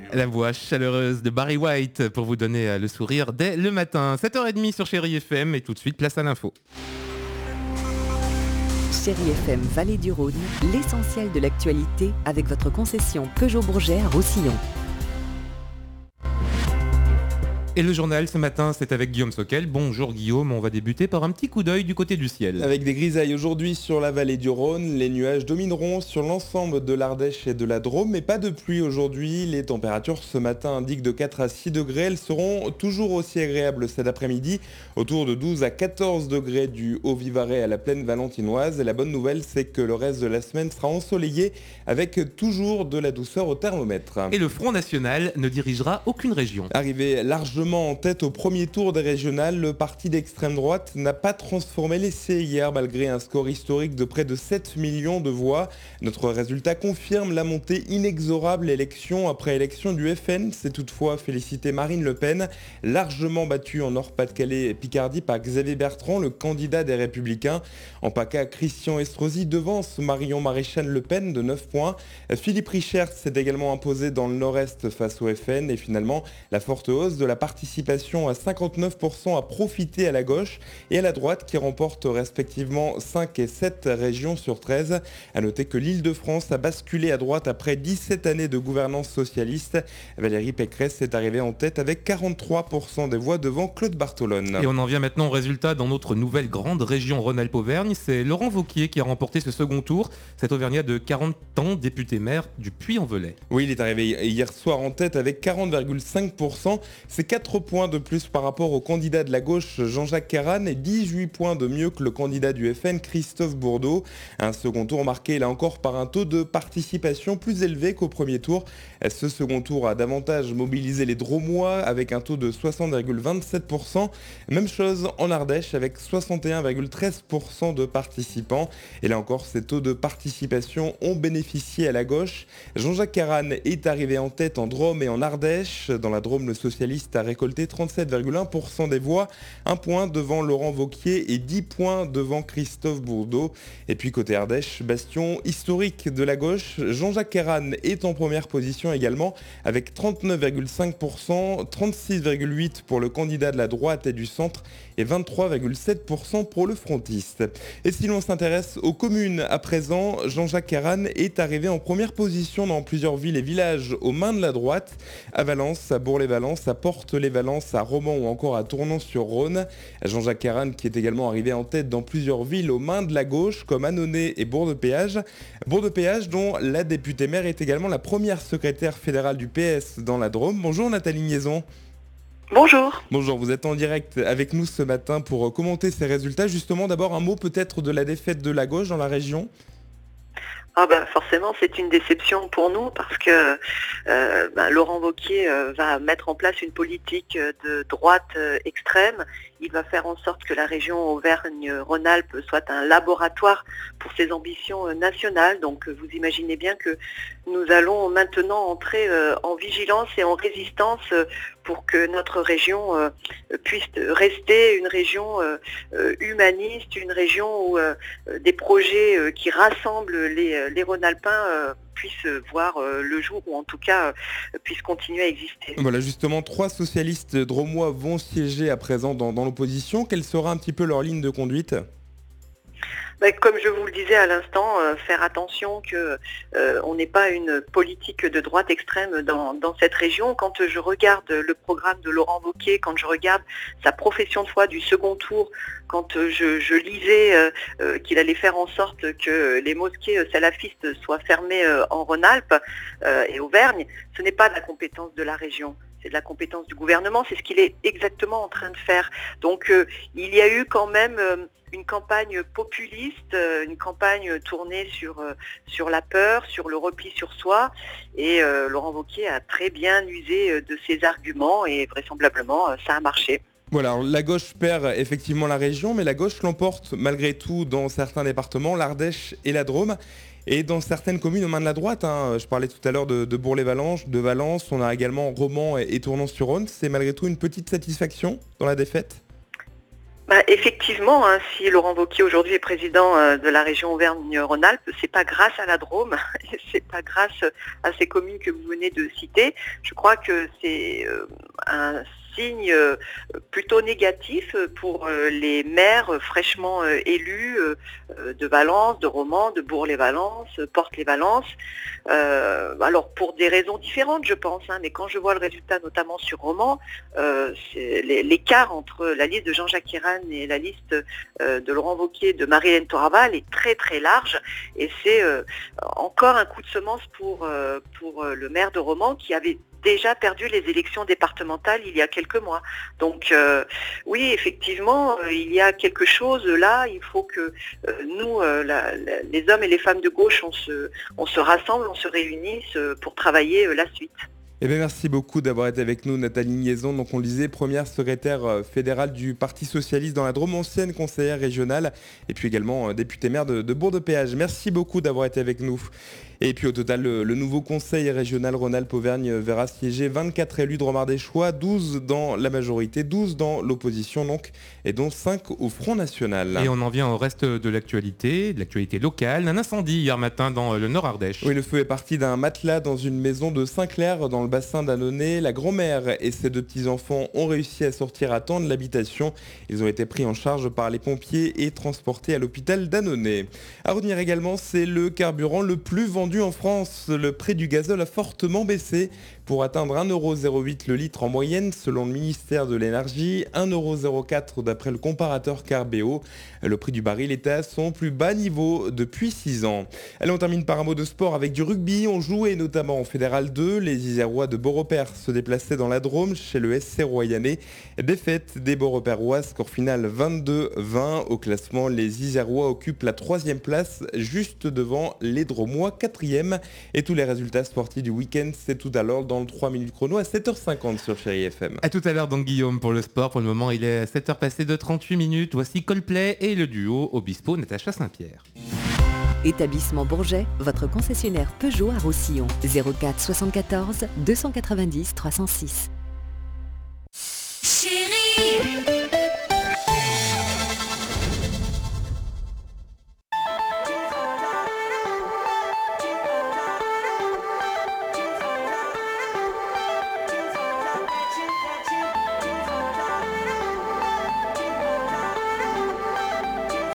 La voix chaleureuse de Barry White pour vous donner le sourire dès le matin. 7h30 sur Chérie FM et tout de suite place à l'info. Chérie FM Vallée du Rhône, l'essentiel de l'actualité avec votre concession Peugeot Bourget à Roussillon. Et le journal ce matin, c'est avec Guillaume Soquel. Bonjour Guillaume, on va débuter par un petit coup d'œil du côté du ciel. Avec des grisailles aujourd'hui sur la vallée du Rhône, les nuages domineront sur l'ensemble de l'Ardèche et de la Drôme, mais pas de pluie aujourd'hui. Les températures ce matin indiquent de 4 à 6 degrés. Elles seront toujours aussi agréables cet après-midi, autour de 12 à 14 degrés du Haut-Vivarais à la plaine valentinoise. Et la bonne nouvelle, c'est que le reste de la semaine sera ensoleillé avec toujours de la douceur au thermomètre. Et le Front National ne dirigera aucune région. Arrivé largement en tête au premier tour des régionales, le parti d'extrême droite n'a pas transformé l'essai hier malgré un score historique de près de 7 millions de voix. Notre résultat confirme la montée inexorable élection après élection du FN. C'est toutefois félicité Marine Le Pen, largement battue en Nord-Pas-de-Calais et Picardie par Xavier Bertrand, le candidat des Républicains. En PACA, Christian Estrosi devance Marion Maréchal Le Pen de 9 points. Philippe Richert s'est également imposé dans le Nord-Est face au FN et finalement la forte hausse de la participation à 59% a profité à la gauche et à la droite qui remporte respectivement 5 et 7 régions sur 13. A noter que l'Île-de-France a basculé à droite après 17 années de gouvernance socialiste. Valérie Pécresse est arrivée en tête avec 43% des voix devant Claude Bartolone. Et on en vient maintenant au résultat dans notre nouvelle grande région Rhône-Alpes-Auvergne. C'est Laurent Wauquiez qui a remporté ce second tour. Cet Auvergnat de 40 ans, député maire du Puy-en-Velay. Oui, il est arrivé hier soir en tête avec 40,5%. C'est 4 points de plus par rapport au candidat de la gauche Jean-Jacques Caran et 18 points de mieux que le candidat du FN Christophe Bourdeau. Un second tour marqué là encore par un taux de participation plus élevé qu'au premier tour. Ce second tour a davantage mobilisé les Drômois avec un taux de 60,27%. Même chose en Ardèche avec 61,13% de participants. Et là encore, ces taux de participation ont bénéficié à la gauche. Jean-Jacques Caran est arrivé en tête en Drôme et en Ardèche. Dans la Drôme, le socialiste a récolté 37,1% des voix, 1 point devant Laurent Wauquiez et 10 points devant Christophe Bourdeau. Et puis côté Ardèche, bastion historique de la gauche, Jean-Jacques Caran est en première position également avec 39,5%, 36,8% pour le candidat de la droite et du centre et 23,7% pour le frontiste. Et si l'on s'intéresse aux communes à présent, Jean-Jacques Caran est arrivé en première position dans plusieurs villes et villages aux mains de la droite, à Valence, à Bourg-les-Valence, à Portes-les-Valence, à Romans ou encore à Tournon-sur-Rhône. Jean-Jacques Caran qui est également arrivé en tête dans plusieurs villes aux mains de la gauche comme Annonay et Bourg-de-Péage. Bourg-de-Péage dont la députée maire est également la première secrétaire fédérale du PS dans la Drôme. Bonjour Nathalie Niaison. Bonjour. Bonjour, vous êtes en direct avec nous ce matin pour commenter ces résultats. Justement, d'abord un mot peut-être de la défaite de la gauche dans la région. Forcément, c'est une déception pour nous parce que Laurent Wauquiez va mettre en place une politique de droite extrême. Il va faire en sorte que la région Auvergne-Rhône-Alpes soit un laboratoire pour ses ambitions nationales. Donc vous imaginez bien que nous allons maintenant entrer en vigilance et en résistance pour que notre région puisse rester une région humaniste, une région où des projets qui rassemblent les Rhône-Alpins puissent voir le jour ou en tout cas puissent continuer à exister. Voilà, justement, 3 socialistes drômois vont siéger à présent dans l'opposition. Quelle sera un petit peu leur ligne de conduite ? Comme je vous le disais à l'instant, faire attention qu'on n'ait pas une politique de droite extrême dans cette région. Quand je regarde le programme de Laurent Wauquiez, quand je regarde sa profession de foi du second tour, quand je lisais qu'il allait faire en sorte que les mosquées salafistes soient fermées en Rhône-Alpes et Auvergne, ce n'est pas de la compétence de la région. C'est de la compétence du gouvernement, c'est ce qu'il est exactement en train de faire. Donc il y a eu quand même une campagne populiste, une campagne tournée sur la peur, sur le repli sur soi. Et Laurent Wauquiez a très bien usé de ses arguments et vraisemblablement ça a marché. Voilà, alors la gauche perd effectivement la région, mais la gauche l'emporte malgré tout dans certains départements, l'Ardèche et la Drôme. Et dans certaines communes aux mains de la droite, je parlais tout à l'heure de Bourg-les-Valence, de Valence, on a également Romans et Tournon-sur-Rhône. C'est malgré tout une petite satisfaction dans la défaite ? Effectivement, hein, si Laurent Wauquiez aujourd'hui est président de la région Auvergne-Rhône-Alpes, c'est pas grâce à la Drôme, c'est pas grâce à ces communes que vous venez de citer. Je crois que c'est un signe plutôt négatif pour les maires fraîchement élus de Valence, de Romans, de Bourg-les-Valences, Portes-les-Valences. Alors pour des raisons différentes, je pense, hein, mais quand je vois le résultat, notamment sur Romans, l'écart entre la liste de Jean-Jacques Ayrault et la liste de Laurent Wauquiez, de Marie-Hélène Toraval est très très large, et c'est encore un coup de semence pour le maire de Romans qui avait déjà perdu les élections départementales il y a quelques mois. Donc oui, effectivement, il y a quelque chose là, il faut que nous, les hommes et les femmes de gauche, on se rassemble, on se réunisse pour travailler la suite. Eh bien, merci beaucoup d'avoir été avec nous, Nathalie Niaison. Donc, on le disait, première secrétaire fédérale du Parti Socialiste dans la Drôme, ancienne conseillère régionale, et puis également députée maire de Bourg-de-Péage. Merci beaucoup d'avoir été avec nous. Et puis au total, le nouveau conseil régional Rhône-Alpes-Auvergne verra siéger 24 élus de Romardéchois, 12 dans la majorité, 12 dans l'opposition donc, et dont 5 au Front National. Et on en vient au reste de l'actualité locale. Un incendie hier matin dans le Nord-Ardèche. Oui, le feu est parti d'un matelas dans une maison de Saint-Clair dans le bassin d'Annonay. La grand-mère et ses 2 petits-enfants ont réussi à sortir à temps de l'habitation. Ils ont été pris en charge par les pompiers et transportés à l'hôpital d'Annonay. À retenir également, c'est le carburant le plus vendu en France. Le prix du gazole a fortement baissé pour atteindre 1,08€ le litre en moyenne selon le ministère de l'Énergie, 1,04€ d'après le comparateur Carbéo. Le prix du baril était à son plus bas niveau depuis 6 ans. Allez, on termine par un mot de sport avec du rugby. On jouait notamment en Fédéral 2. Les Isérois de Beaurepaire se déplaçaient dans la Drôme chez le SC Royanais. Défaite des Beaurepairois, score final 22-20. Au classement, les Isérois occupent la 3e place, juste devant les Dromois 4e. Et tous les résultats sportifs du week-end, c'est tout à l'heure dans le 3 minutes chrono à 7h50 sur Chérie FM. A tout à l'heure donc Guillaume pour le sport. Pour le moment, il est 7h passé de 38 minutes. Voici Coldplay et le duo Obispo Natacha Saint-Pierre. Établissement Bourget, votre concessionnaire Peugeot à Roussillon. 04 74 290 306. Chérie.